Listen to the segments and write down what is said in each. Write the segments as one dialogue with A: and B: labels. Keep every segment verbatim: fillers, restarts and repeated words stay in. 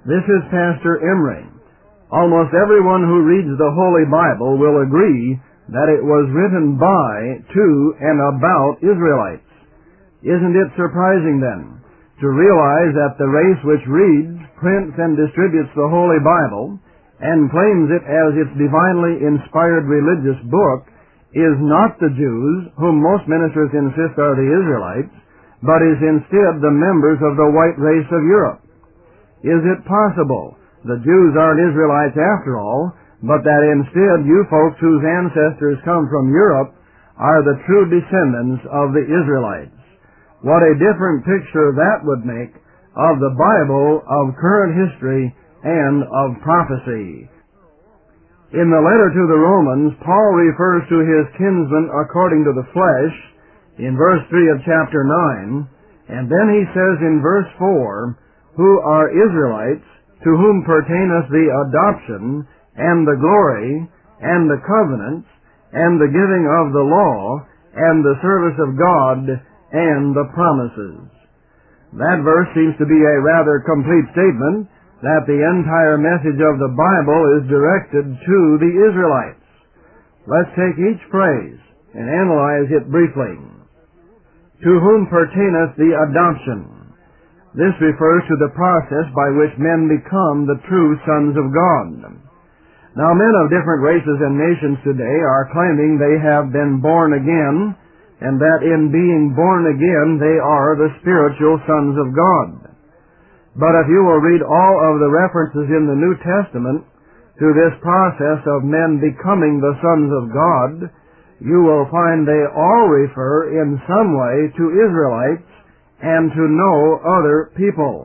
A: This is Pastor Emery. Almost everyone who reads the Holy Bible will agree that it was written by, to, and about Israelites. Isn't it surprising, then, to realize that the race which reads, prints, and distributes the Holy Bible, and claims it as its divinely inspired religious book, is not the Jews, whom most ministers insist are the Israelites, but is instead the members of the white race of Europe? Is it possible the Jews aren't Israelites after all, but that instead you folks whose ancestors come from Europe are the true descendants of the Israelites? What a different picture that would make of the Bible, of current history, and of prophecy. In the letter to the Romans, Paul refers to his kinsmen according to the flesh in verse three of chapter nine, and then he says in verse four, who are Israelites, to whom pertaineth the adoption, and the glory, and the covenants, and the giving of the law, and the service of God, and the promises. That verse seems to be a rather complete statement that the entire message of the Bible is directed to the Israelites. Let's take each phrase and analyze it briefly. To whom pertaineth the adoption? This refers to the process by which men become the true sons of God. Now, men of different races and nations today are claiming they have been born again, and that in being born again they are the spiritual sons of God. But if you will read all of the references in the New Testament to this process of men becoming the sons of God, you will find they all refer in some way to Israelites and to no other people.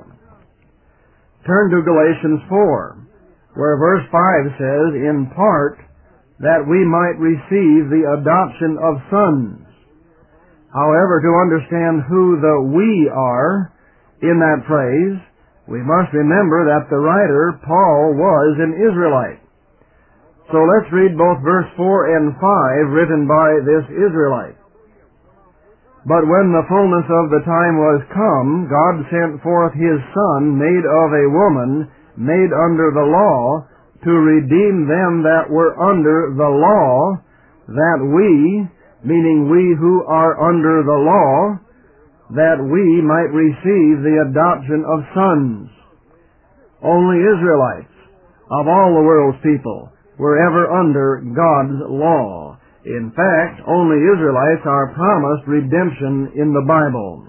A: Turn to Galatians four, where verse five says, in part, that we might receive the adoption of sons. However, to understand who the we are in that phrase, we must remember that the writer, Paul, was an Israelite. So let's read both verse four and five written by this Israelite. But when the fullness of the time was come, God sent forth his Son, made of a woman, made under the law, to redeem them that were under the law, that we, meaning we who are under the law, that we might receive the adoption of sons. Only Israelites, of all the world's people, were ever under God's law. In fact, only Israelites are promised redemption in the Bible.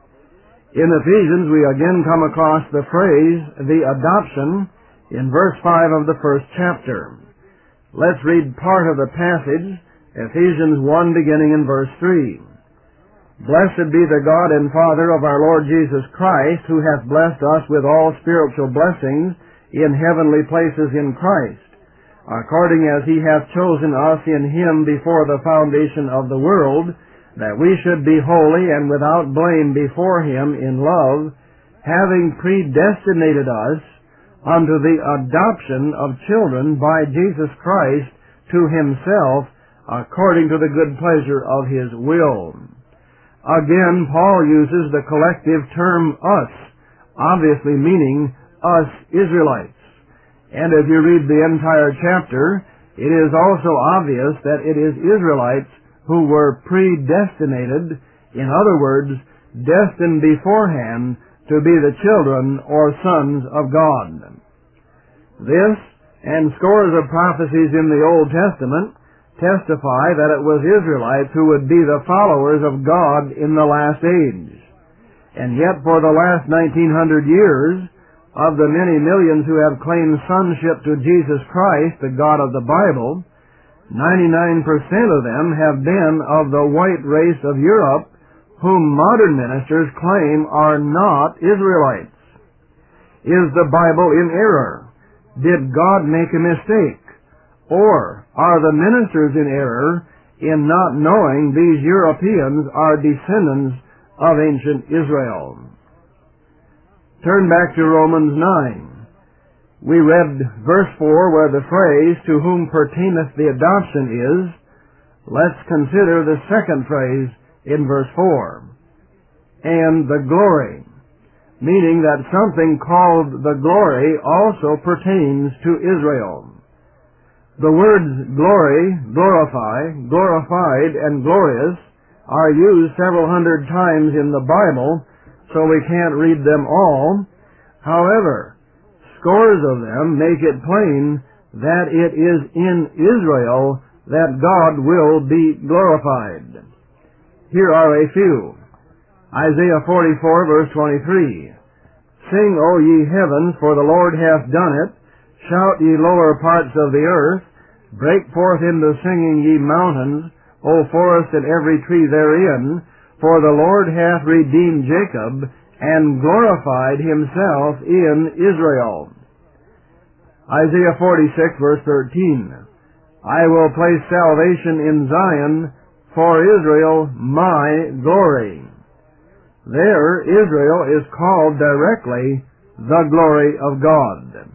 A: In Ephesians, we again come across the phrase, the adoption, in verse five of the first chapter. Let's read part of the passage, Ephesians one, beginning in verse three. Blessed be the God and Father of our Lord Jesus Christ, who hath blessed us with all spiritual blessings in heavenly places in Christ, according as he hath chosen us in him before the foundation of the world, that we should be holy and without blame before him in love, having predestinated us unto the adoption of children by Jesus Christ to himself, according to the good pleasure of his will. Again, Paul uses the collective term us, obviously meaning us Israelites. And if you read the entire chapter, it is also obvious that it is Israelites who were predestinated, in other words, destined beforehand to be the children or sons of God. This, and scores of prophecies in the Old Testament, testify that it was Israelites who would be the followers of God in the last age. And yet for the last nineteen hundred years, of the many millions who have claimed sonship to Jesus Christ, the God of the Bible, ninety-nine percent of them have been of the white race of Europe, whom modern ministers claim are not Israelites. Is the Bible in error? Did God make a mistake? Or are the ministers in error in not knowing these Europeans are descendants of ancient Israel? Turn back to Romans nine. We read verse four where the phrase, to whom pertaineth the adoption is. Let's consider the second phrase in verse four. And the glory. meaning that something called the glory also pertains to Israel. The words glory, glorify, glorified, and glorious are used several hundred times in the Bible, so we can't read them all. However, scores of them make it plain that it is in Israel that God will be glorified. Here are a few. Isaiah forty-four, verse twenty-three. Sing, O ye heavens, for the Lord hath done it. Shout, ye lower parts of the earth. Break forth into singing, ye mountains, O forest and every tree therein. For the Lord hath redeemed Jacob, and glorified himself in Israel. Isaiah forty-six, verse thirteen. I will place salvation in Zion, for Israel my glory. There, Israel is called directly the glory of God.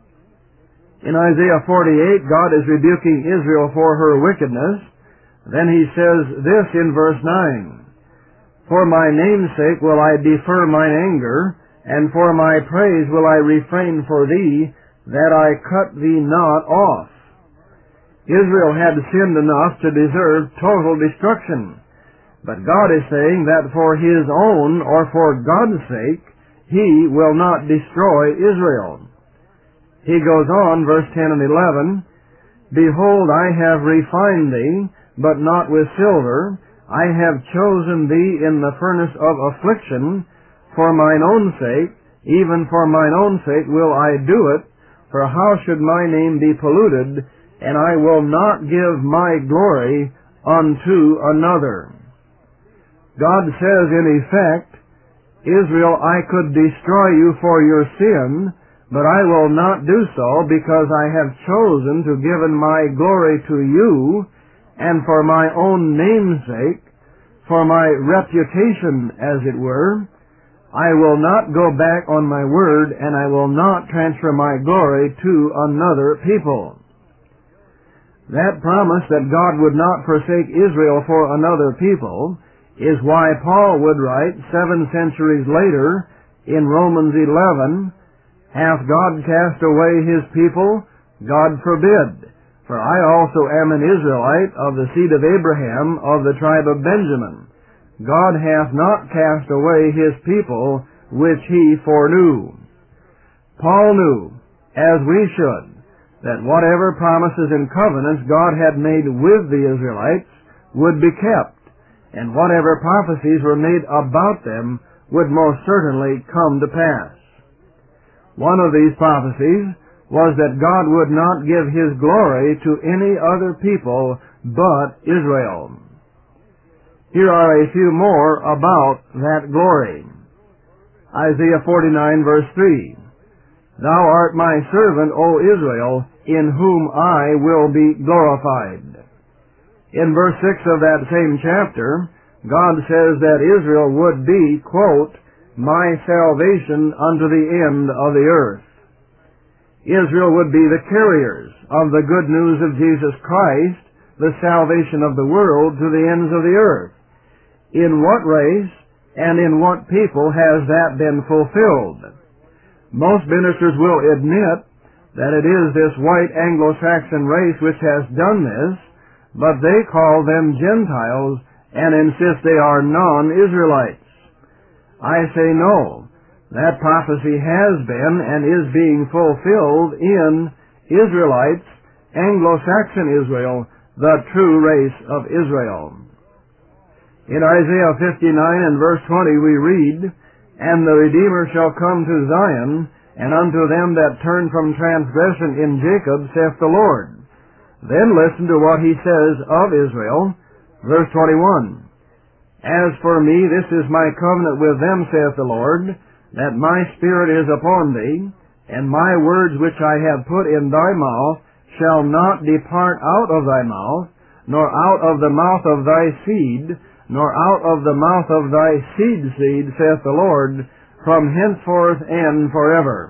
A: In Isaiah forty-eight, God is rebuking Israel for her wickedness. Then he says this in verse nine, For my name's sake will I defer mine anger, and for my praise will I refrain for thee, that I cut thee not off. Israel had sinned enough to deserve total destruction. But God is saying that for His own, or for God's sake, He will not destroy Israel. He goes on, verse ten and eleven, Behold, I have refined thee, but not with silver. I have chosen thee in the furnace of affliction. For mine own sake, even for mine own sake will I do it. For how should my name be polluted? And I will not give my glory unto another. God says in effect, Israel, I could destroy you for your sin, but I will not do so because I have chosen to give my glory to you, and for my own name's sake, for my reputation, as it were, I will not go back on my word, and I will not transfer my glory to another people. That promise that God would not forsake Israel for another people is why Paul would write seven centuries later in Romans eleven, Hath God cast away His people? God forbid. For I also am an Israelite of the seed of Abraham, of the tribe of Benjamin. God hath not cast away His people, which He foreknew. Paul knew, as we should, that whatever promises and covenants God had made with the Israelites would be kept, and whatever prophecies were made about them would most certainly come to pass. One of these prophecies was that God would not give His glory to any other people but Israel. Here are a few more about that glory. Isaiah forty-nine, verse three. Thou art my servant, O Israel, in whom I will be glorified. In verse six of that same chapter, God says that Israel would be, quote, my salvation unto the end of the earth. Israel would be the carriers of the good news of Jesus Christ, the salvation of the world to the ends of the earth. In what race and in what people has that been fulfilled? Most ministers will admit that it is this white Anglo-Saxon race which has done this, but they call them Gentiles and insist they are non-Israelites. I say no. That prophecy has been and is being fulfilled in Israelites, Anglo-Saxon Israel, the true race of Israel. In Isaiah fifty-nine and verse twenty we read, And the Redeemer shall come to Zion, and unto them that turn from transgression in Jacob, saith the Lord. Then listen to what he says of Israel. Verse twenty-one, As for me, this is my covenant with them, saith the Lord, that my spirit is upon thee, and my words which I have put in thy mouth shall not depart out of thy mouth, nor out of the mouth of thy seed, nor out of the mouth of thy seed seed, saith the Lord, from henceforth and forever.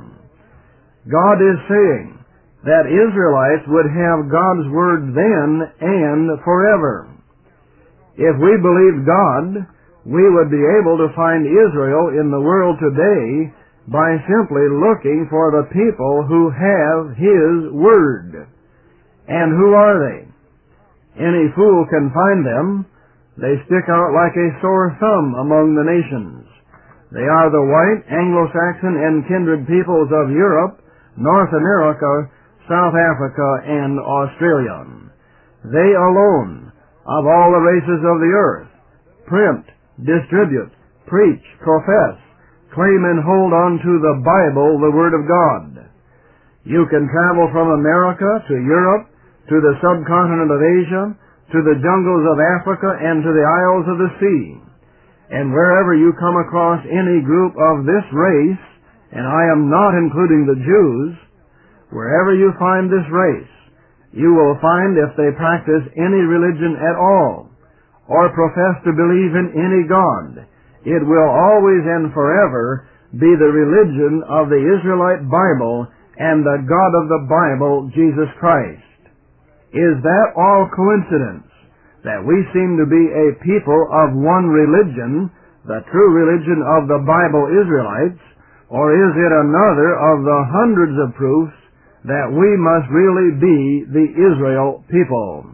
A: God is saying that Israelites would have God's word then and forever. If we believed God, we would be able to find Israel in the world today by simply looking for the people who have His Word. And who are they? Any fool can find them. They stick out like a sore thumb among the nations. They are the white, Anglo-Saxon, and kindred peoples of Europe, North America, South Africa, and Australia. They alone, of all the races of the earth, print, distribute, preach, profess, claim and hold on to the Bible, the Word of God. You can travel from America to Europe, to the subcontinent of Asia, to the jungles of Africa, and to the isles of the sea. And wherever you come across any group of this race, and I am not including the Jews, wherever you find this race, you will find if they practice any religion at all, or profess to believe in any God, it will always and forever be the religion of the Israelite Bible and the God of the Bible, Jesus Christ. Is that all coincidence, that we seem to be a people of one religion, the true religion of the Bible Israelites, or is it another of the hundreds of proofs that we must really be the Israel people?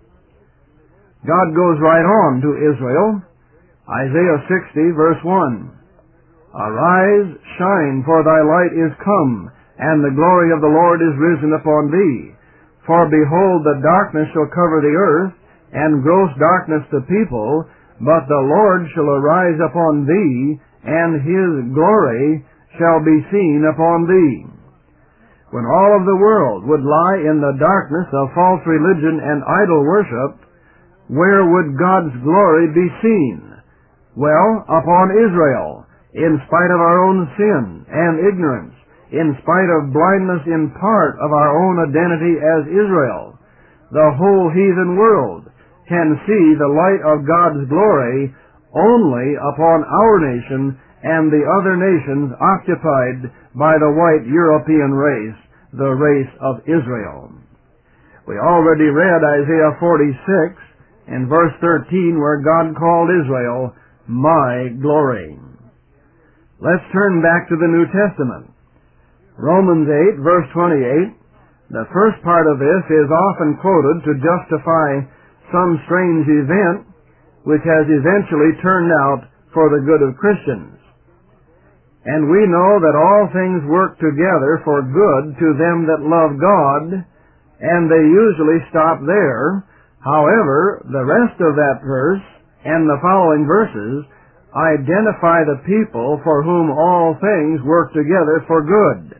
A: God goes right on to Israel. Isaiah sixty, verse one. Arise, shine, for thy light is come, and the glory of the Lord is risen upon thee. For behold, the darkness shall cover the earth, and gross darkness the people, but the Lord shall arise upon thee, and His glory shall be seen upon thee. When all of the world would lie in the darkness of false religion and idol worship, where would God's glory be seen? Well, upon Israel, in spite of our own sin and ignorance, in spite of blindness in part of our own identity as Israel. The whole heathen world can see the light of God's glory only upon our nation and the other nations occupied by the white European race, the race of Israel. We already read Isaiah forty-six in verse thirteen, where God called Israel, my glory. Let's turn back to the New Testament. Romans eight, verse twenty-eight, the first part of this is often quoted to justify some strange event which has eventually turned out for the good of Christians. And we know that all things work together for good to them that love God, and they usually stop there. However, the rest of that verse and the following verses identify the people for whom all things work together for good.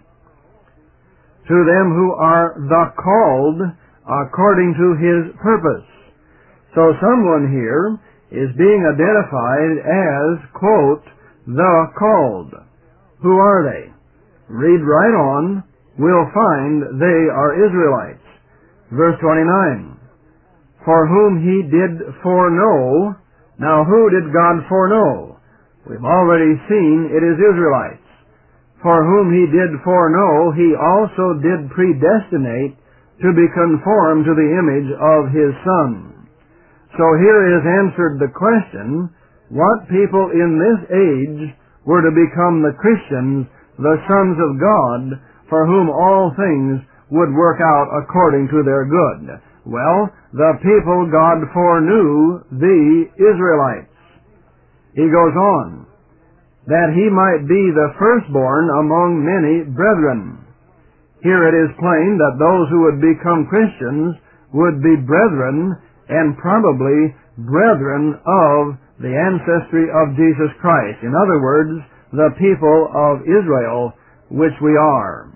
A: To them who are the called according to His purpose. So someone here is being identified as, quote, the called. Who are they? Read right on. We'll find they are Israelites. Verse twenty-nine. For whom He did foreknow. Now who did God foreknow? We've already seen it is Israelites. For whom He did foreknow, He also did predestinate to be conformed to the image of His Son. So here is answered the question, what people in this age were to become the Christians, the sons of God, for whom all things would work out according to their good? Well, the people God foreknew, the Israelites. He goes on, that He might be the firstborn among many brethren. Here it is plain that those who would become Christians would be brethren, and probably brethren of the ancestry of Jesus Christ. In other words, the people of Israel, which we are.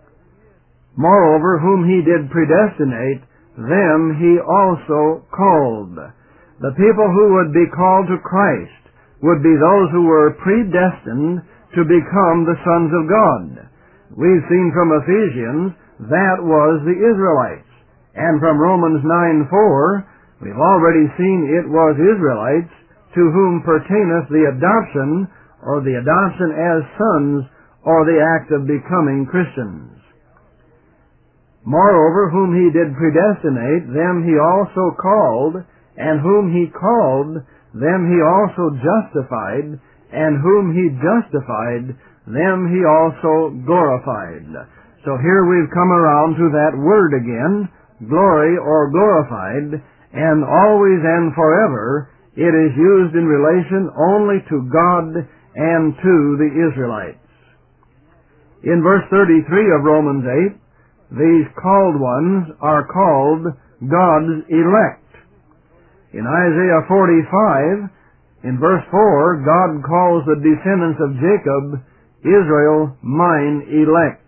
A: Moreover, whom He did predestinate, them He also called. The people who would be called to Christ would be those who were predestined to become the sons of God. We've seen from Ephesians that was the Israelites. And from Romans nine four, we've already seen it was Israelites to whom pertaineth the adoption, or the adoption as sons, or the act of becoming Christians. Moreover, whom he did predestinate, them he also called, and whom he called, them he also justified, and whom he justified, them he also glorified. So here we've come around to that word again, glory or glorified, and always and forever it is used in relation only to God and to the Israelites. In verse thirty-three of Romans eight, these called ones are called God's elect. In Isaiah forty-five, in verse four, God calls the descendants of Jacob, Israel, mine elect.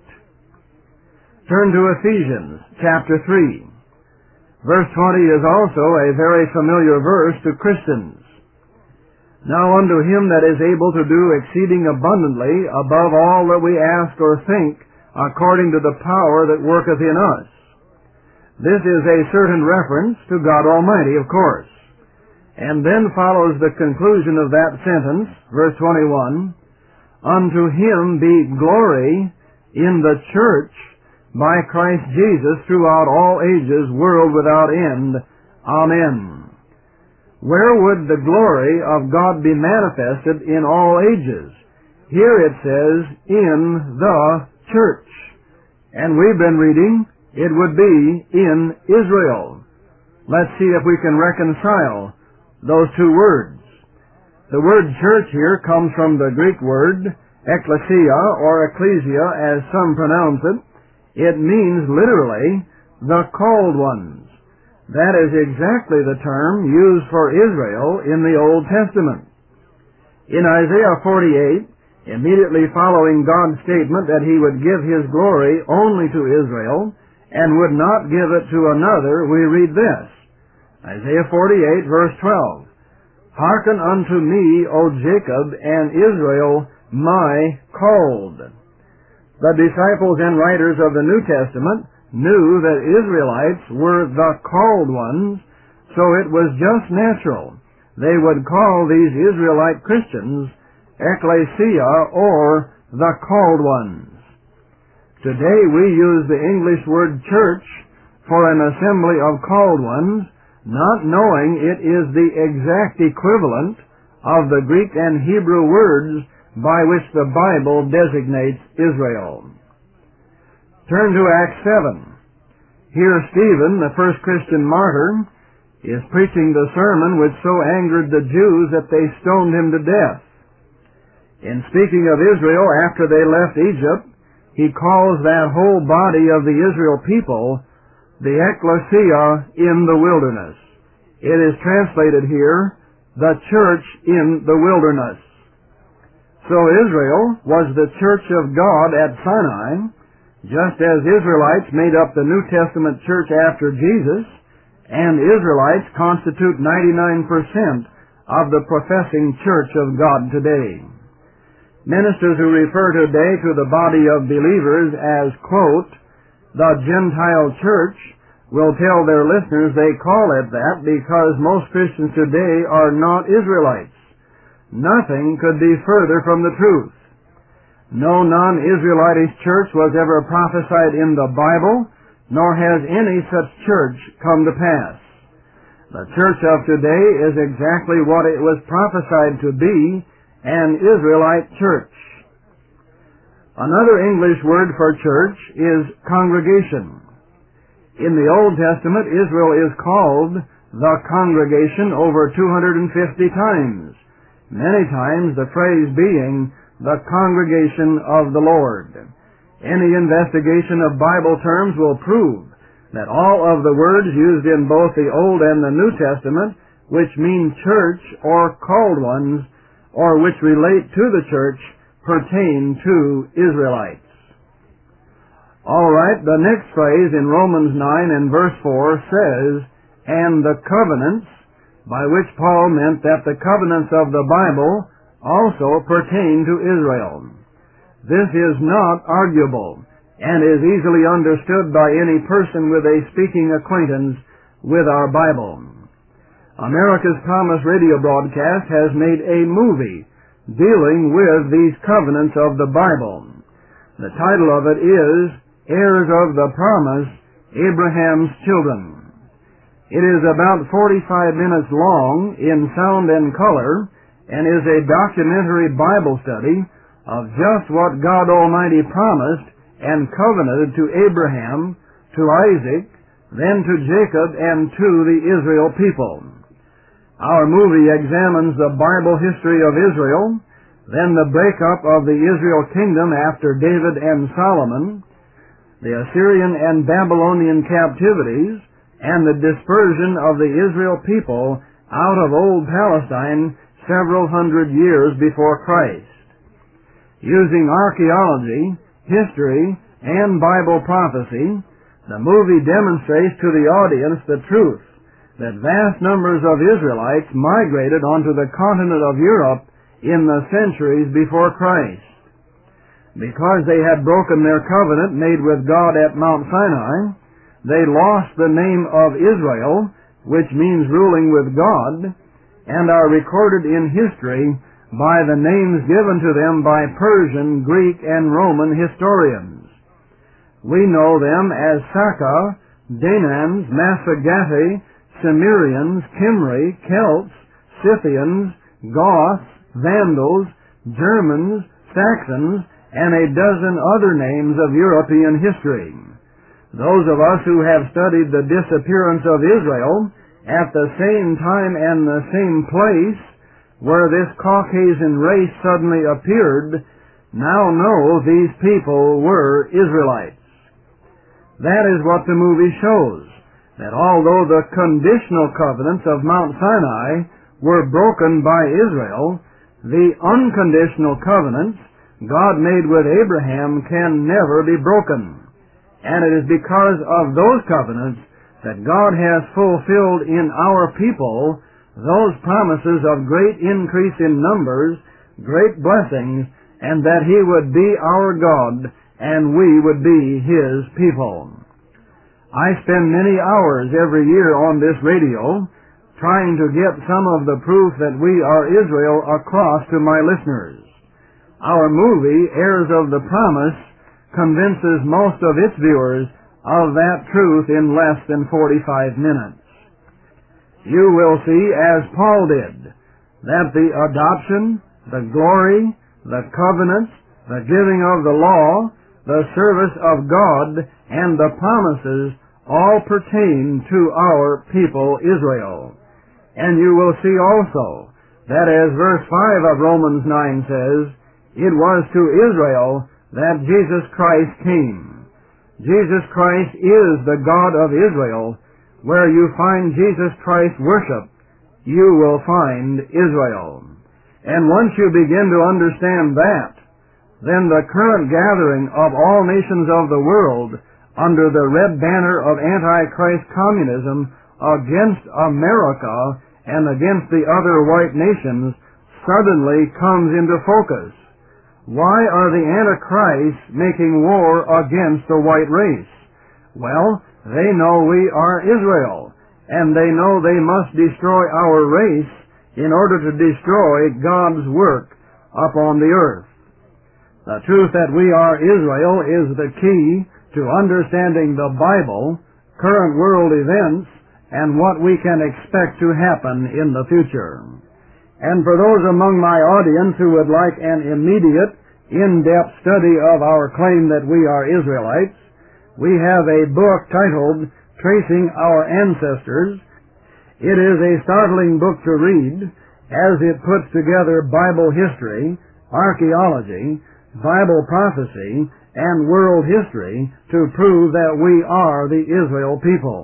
A: Turn to Ephesians chapter three. Verse twenty is also a very familiar verse to Christians. Now unto him that is able to do exceeding abundantly above all that we ask or think, according to the power that worketh in us. This is a certain reference to God Almighty, of course. And then follows the conclusion of that sentence, verse twenty-one, unto him be glory in the church by Christ Jesus throughout all ages, world without end. Amen. Where would the glory of God be manifested in all ages? Here it says, in the church. And we've been reading, it would be in Israel. Let's see if we can reconcile those two words. The word church here comes from the Greek word ekklesia, or ecclesia as some pronounce it. It means literally the called ones. That is exactly the term used for Israel in the Old Testament. In Isaiah forty-eight, immediately following God's statement that he would give his glory only to Israel and would not give it to another, we read this. Isaiah forty-eight, verse twelve. Hearken unto me, O Jacob, and Israel, my called. The disciples and writers of the New Testament knew that Israelites were the called ones, so it was just natural they would call these Israelite Christians ekklesia, or the called ones. Today we use the English word church for an assembly of called ones, not knowing it is the exact equivalent of the Greek and Hebrew words by which the Bible designates Israel. Turn to Acts seven. Here Stephen, the first Christian martyr, is preaching the sermon which so angered the Jews that they stoned him to death. In speaking of Israel after they left Egypt, he calls that whole body of the Israel people the ekklesia in the wilderness. It is translated here, the church in the wilderness. So Israel was the church of God at Sinai, just as Israelites made up the New Testament church after Jesus, and Israelites constitute ninety-nine percent of the professing church of God today. Ministers who refer today to the body of believers as, quote, the Gentile church, will tell their listeners they call it that because most Christians today are not Israelites. Nothing could be further from the truth. No non-Israelitish church was ever prophesied in the Bible, nor has any such church come to pass. The church of today is exactly what it was prophesied to be, an Israelite church. Another English word for church is congregation. In the Old Testament, Israel is called the congregation over two hundred fifty times, many times the phrase being the congregation of the Lord. Any investigation of Bible terms will prove that all of the words used in both the Old and the New Testament, which mean church or called ones, or which relate to the church, pertain to Israelites. All right, the next phrase in Romans nine and verse four says, and the covenants, by which Paul meant that the covenants of the Bible also pertain to Israel. This is not arguable, and is easily understood by any person with a speaking acquaintance with our Bible. America's Thomas radio broadcast has made a movie dealing with these covenants of the Bible. The title of it is Heirs of the Promise, Abraham's Children. It is about forty-five minutes long in sound and color and is a documentary Bible study of just what God Almighty promised and covenanted to Abraham, to Isaac, then to Jacob, and to the Israel people. Our movie examines the Bible history of Israel, then the breakup of the Israel kingdom after David and Solomon, the Assyrian and Babylonian captivities, and the dispersion of the Israel people out of old Palestine several hundred years before Christ. Using archaeology, history, and Bible prophecy, the movie demonstrates to the audience the truth that vast numbers of Israelites migrated onto the continent of Europe in the centuries before Christ. Because they had broken their covenant made with God at Mount Sinai, they lost the name of Israel, which means ruling with God, and are recorded in history by the names given to them by Persian, Greek, and Roman historians. We know them as Saka, Danans, Massagetae, Cimmerians, Kimri, Celts, Scythians, Goths, Vandals, Germans, Saxons, and a dozen other names of European history. Those of us who have studied the disappearance of Israel at the same time and the same place where this Caucasian race suddenly appeared now know these people were Israelites. That is what the movie shows, that although the conditional covenants of Mount Sinai were broken by Israel, the unconditional covenants God made with Abraham can never be broken. And it is because of those covenants that God has fulfilled in our people those promises of great increase in numbers, great blessings, and that He would be our God and we would be His people. I spend many hours every year on this radio trying to get some of the proof that we are Israel across to my listeners. Our movie, Heirs of the Promise, convinces most of its viewers of that truth in less than forty-five minutes. You will see, as Paul did, that the adoption, the glory, the covenants, the giving of the law, the service of God, and the promises all pertain to our people Israel. And you will see also that, as verse five of Romans nine says, it was to Israel that Jesus Christ came. Jesus Christ is the God of Israel. Where you find Jesus Christ worship, you will find Israel. And once you begin to understand that, then the current gathering of all nations of the world under the red banner of Antichrist communism against America and against the other white nations suddenly comes into focus. Why are the Antichrists making war against the white race? Well, they know we are Israel, and they know they must destroy our race in order to destroy God's work upon the earth. The truth that we are Israel is the key to understanding the Bible, current world events, and what we can expect to happen in the future. And for those among my audience who would like an immediate, in-depth study of our claim that we are Israelites, we have a book titled Tracing Our Ancestors. It is a startling book to read, as it puts together Bible history, archaeology, Bible prophecy, and world history to prove that we are the Israel people.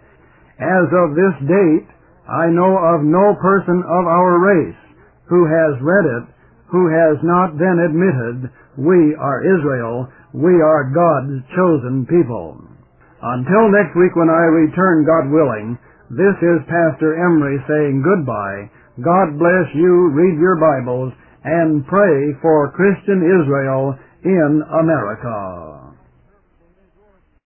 A: As of this date, I know of no person of our race who has read it who has not then admitted, we are Israel, we are God's chosen people. Until next week when I return, God willing, this is Pastor Emery saying goodbye. God bless you, read your Bibles, and pray for Christian Israel in America.